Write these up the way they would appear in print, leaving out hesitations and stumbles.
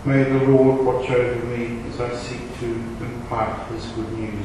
May the Lord watch over me as I seek to impart his good news.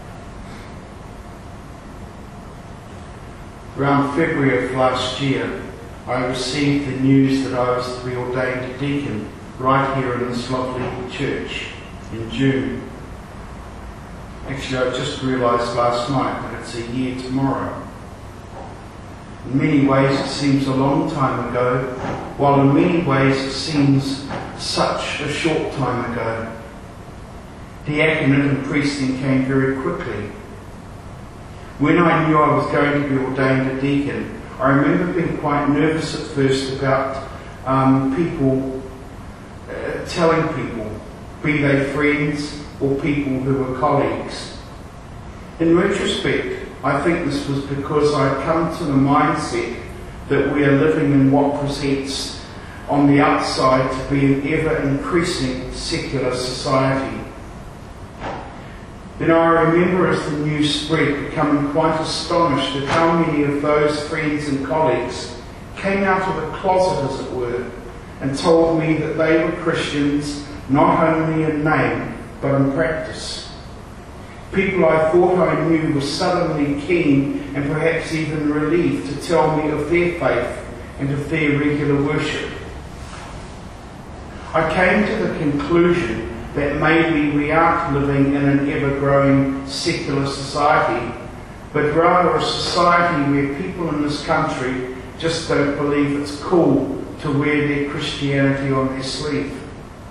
Around February of last year, I received the news that I was to be ordained a deacon right here in this lovely church in June. Actually, I just realised last night that it's a year tomorrow. In many ways it seems a long time ago, while in many ways it seems such a short time ago. Diaconate and priesting came very quickly. When I knew I was going to be ordained a deacon, I remember being quite nervous at first about people telling people, be they friends or people who were colleagues. In retrospect, I think this was because I'd come to the mindset that we are living in what presents on the outside to be an ever-increasing secular society. Then I remember as the news spread becoming quite astonished at how many of those friends and colleagues came out of the closet, as it were, and told me that they were Christians not only in name but in practice. People I thought I knew were suddenly keen and perhaps even relieved to tell me of their faith and of their regular worship. I came to the conclusion that maybe we aren't living in an ever-growing secular society, but rather a society where people in this country just don't believe it's cool to wear their Christianity on their sleeve.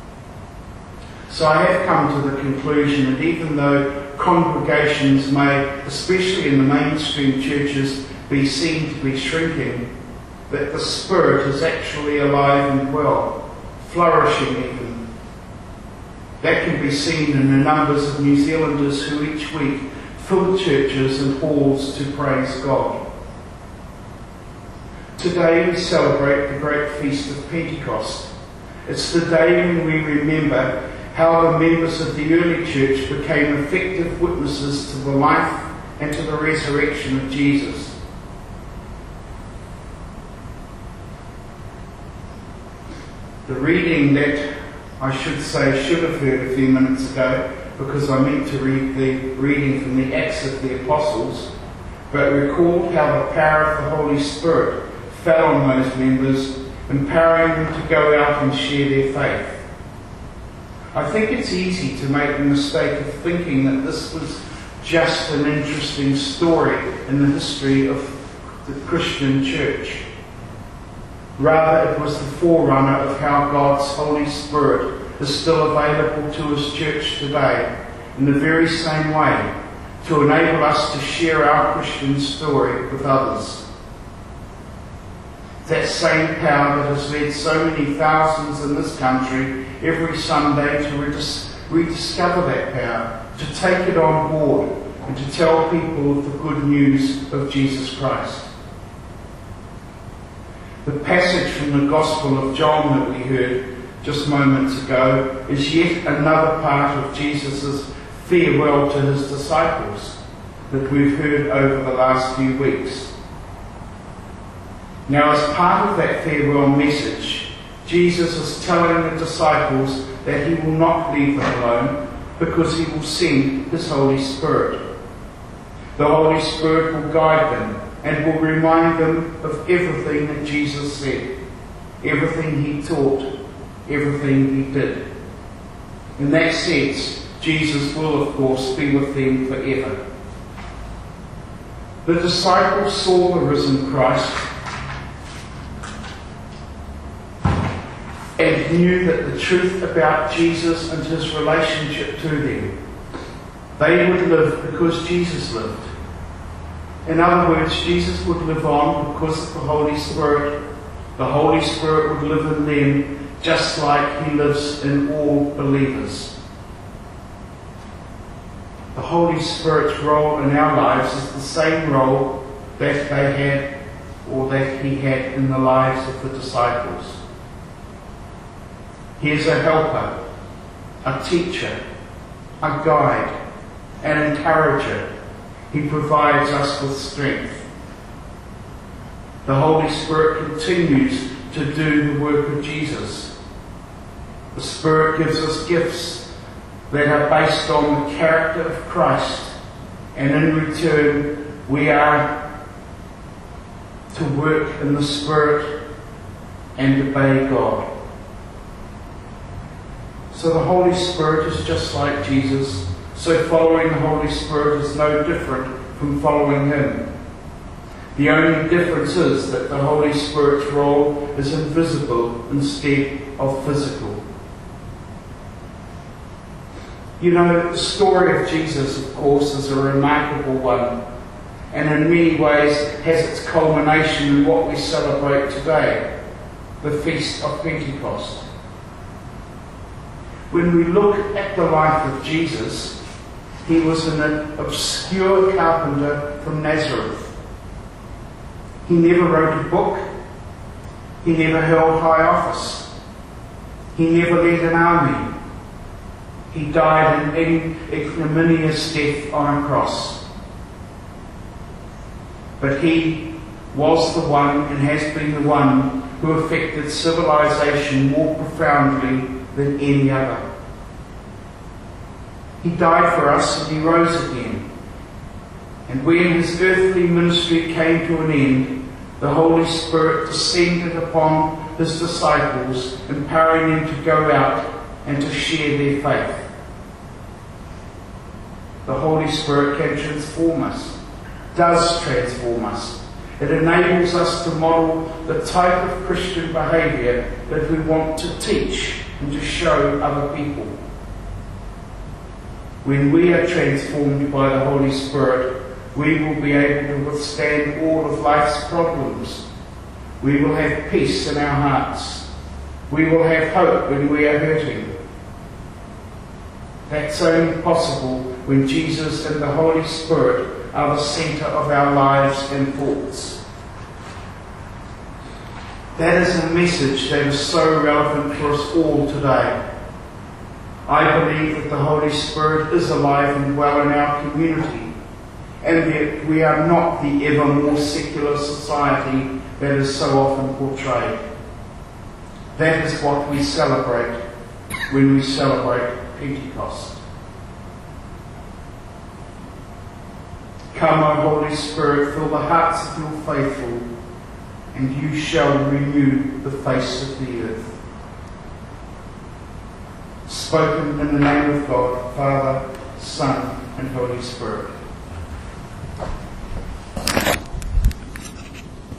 So I have come to the conclusion that even though congregations may, especially in the mainstream churches, be seen to be shrinking, that the Spirit is actually alive and well, flourishing even. That can be seen in the numbers of New Zealanders who each week fill churches and halls to praise God. Today we celebrate the great feast of Pentecost. It's the day when we remember how the members of the early church became effective witnesses to the life and to the resurrection of Jesus. The reading that I should have heard a few minutes ago, because I meant to read the reading from the Acts of the Apostles, but recalled how the power of the Holy Spirit fell on those members, empowering them to go out and share their faith. I think it's easy to make the mistake of thinking that this was just an interesting story in the history of the Christian church. Rather, it was the forerunner of how God's Holy Spirit is still available to His church today in the very same way, to enable us to share our Christian story with others. That same power that has led so many thousands in this country every Sunday to rediscover that power, to take it on board and to tell people of the good news of Jesus Christ. The passage from the Gospel of John that we heard just moments ago is yet another part of Jesus' farewell to his disciples that we've heard over the last few weeks. Now, as part of that farewell message, Jesus is telling the disciples that he will not leave them alone because he will send his Holy Spirit. The Holy Spirit will guide them and will remind them of everything that Jesus said, everything he taught, everything he did. In that sense, Jesus will, of course, be with them forever. The disciples saw the risen Christ and knew that the truth about Jesus and his relationship to them. They would live because Jesus lived. In other words, Jesus would live on because of the Holy Spirit. The Holy Spirit would live in them just like he lives in all believers. The Holy Spirit's role in our lives is the same role that they had, or that he had in the lives of the disciples. He is a helper, a teacher, a guide, an encourager. He provides us with strength. The Holy Spirit continues to do the work of Jesus. The Spirit gives us gifts that are based on the character of Christ, and in return we are to work in the Spirit and obey God. So the Holy Spirit is just like Jesus, so following the Holy Spirit is no different from following Him. The only difference is that the Holy Spirit's role is invisible instead of physical. You know, the story of Jesus, of course, is a remarkable one, and in many ways has its culmination in what we celebrate today, the Feast of Pentecost. When we look at the life of Jesus, he was an obscure carpenter from Nazareth. He never wrote a book. He never held high office. He never led an army. He died an ignominious death on a cross. But he was the one and has been the one who affected civilization more profoundly than any other. He died for us and he rose again. And when his earthly ministry came to an end, the Holy Spirit descended upon his disciples, empowering them to go out and to share their faith. The Holy Spirit can transform us, does transform us. It enables us to model the type of Christian behaviour that we want to teach and to show other people. When we are transformed by the Holy Spirit, we will be able to withstand all of life's problems. We will have peace in our hearts. We will have hope when we are hurting. That's only possible when Jesus and the Holy Spirit are the centre of our lives and thoughts. That is a message that is so relevant for us all today. I believe that the Holy Spirit is alive and well in our community, and that we are not the ever more secular society that is so often portrayed. That is what we celebrate when we celebrate Pentecost. Come, O Holy Spirit, fill the hearts of your faithful, and you shall renew the face of the earth. Spoken in the name of God, Father, Son, and Holy Spirit.